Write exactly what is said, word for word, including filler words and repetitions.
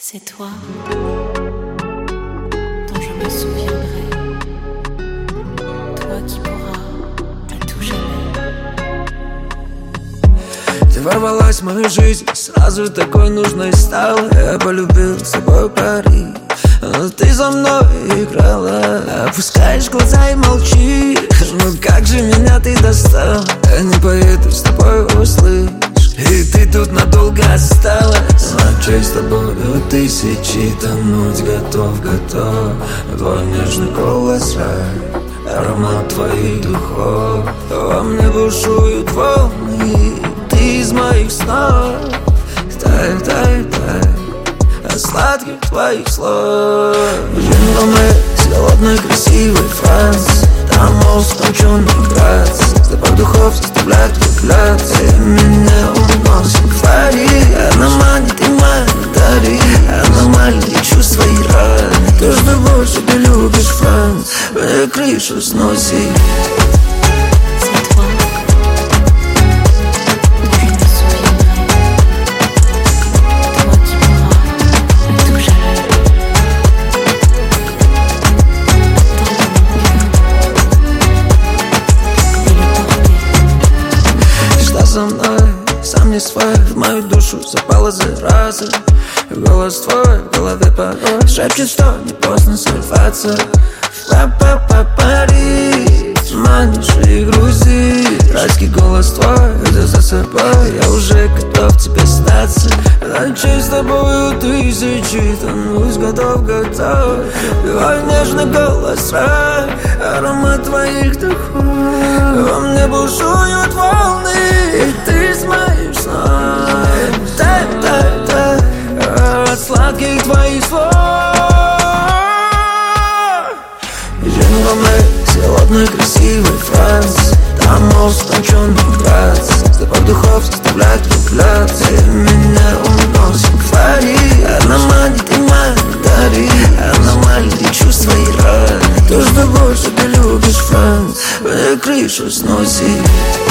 C'est toi dont je me souviendrai, toi qui pourras à tout jamais. Ты ворвалась в мою жизнь, сразу такой нужной стала. Я полюбил с тобой пари, но ты за мной играла. Опускаешь глаза и молчишь, ну как же меня ты достала. Я не поеду с тобой, услышь, и ты тут надолго осталась. Ночей с тобою тысячи, тонуть готов, готов. Твой нежный голос рай, аромат твоих духов. Во мне бушуют волны, ты из моих снов. Тай, тай, тай, от сладких твоих слов. Жене, голодной, красивый Франц, там мост, конченый Грац. С тобой в духов заставляет влюбляться, и меня уносит к фари. Она манит и манит, дари, аномальные чувства и раны. То, что больше ты любишь, Франц, мне крышу сносит. Со мной, сам не свой, в мою душу запала зараза. Голос твой в голове порой шепчет, что не поздно сорваться. Па-па-па-пари, манишь и грузи. Райский голос твой, веду за собой, я уже готов тебе сдаться. Ночей с тобою тысячи, тонусь, готов, готов. Твой нежный голос рай, аромат твоих духов. Во мне бушуют волны, и ты из моих снов. Тай, тай, тай, от сладких твоих слов. Жене, голодный, красивый Франц, там мост, конченый Грац. С тобой в духов заставляет влюбляться, и меня уносит к фари. Она манит и манит, дари, аномальные чувства и раны. То, что больше ты любишь, Франц, мне крышу сносит.